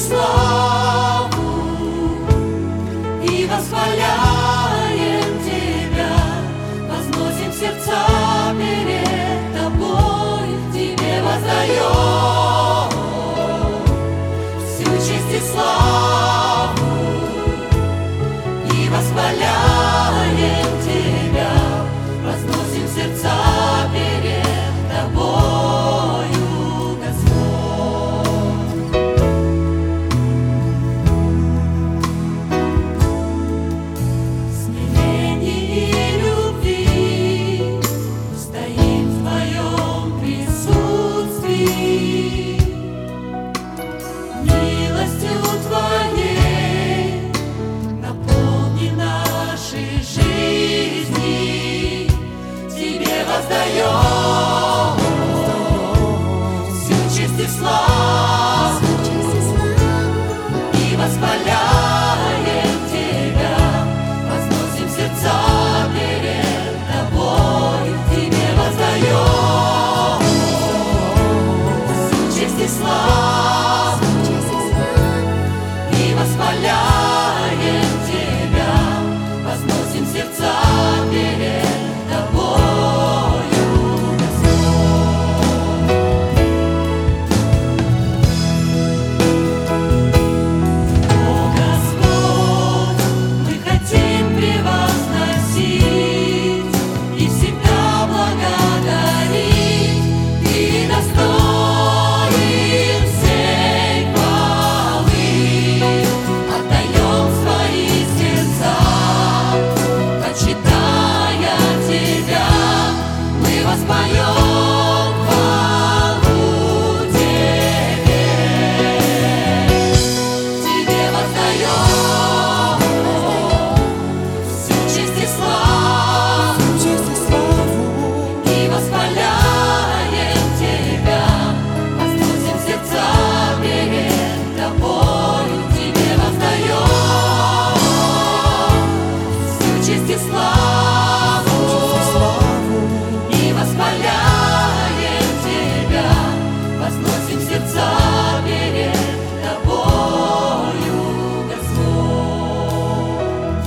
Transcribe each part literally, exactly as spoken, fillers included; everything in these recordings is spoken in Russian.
славу и восхваляем Тебя, возносим сердца перед Тобой, Тебе воздаем всю честь и славу и восхваляем Тебя, возносим сердца перед Тобою, Господь. В смирении и любви стоим в Твоем присутствии, милостью Твоей наполни наши жизни, Тебе воздаем всю честь и славу и восхваляем Тебя, возносим сердца перед Тобой, Тебе воздаем всю честь и славу и восхваляем Тебя, возносим сердца перед Тобою, Господь. О, Господь, мы хотим превозносить и всегда благодарить, Ты достоин всей хвалы. Отдаем свои сердца, почитая Тебя, мы воспоем хвалу Тебе. Тебе воздаем всю честь и славу и восхваляем Тебя, возносим сердца перед Тобою, Тебе воздаем всю честь и славу и восхваляем Тебя, возносим сердца перед Тобою, Господь.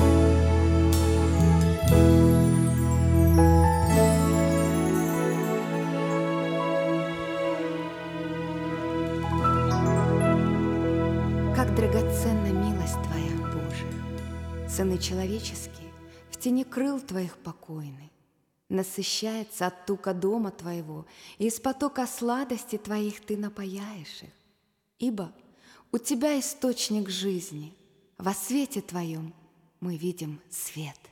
Как драгоценна милость Твоя, Боже! Сыны человеческие в тени крыл Твоих покойны, насыщается от тука дома Твоего, и из потока сладости Твоих Ты напояешь их. Ибо у Тебя источник жизни, во свете Твоем мы видим свет.